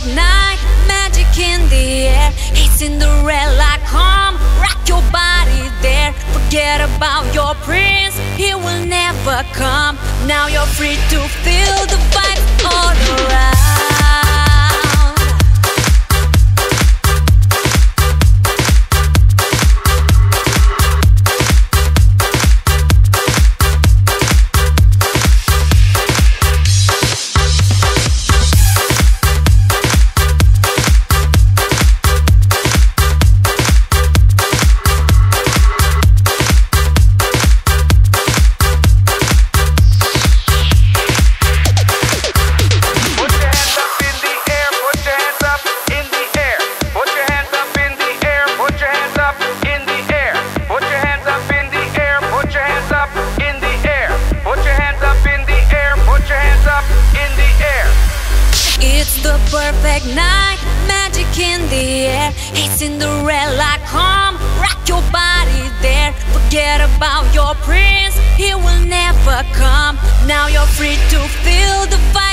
perfect night, magic in the air. Hey Cinderella, come rock your body there. Forget about your prince, he will never come. Now you're free to feel the vibe all around. It's the perfect night, magic in the air. Hey Cinderella, come rock your body there. Forget about your prince, he will never come. Now you're free to feel the vibe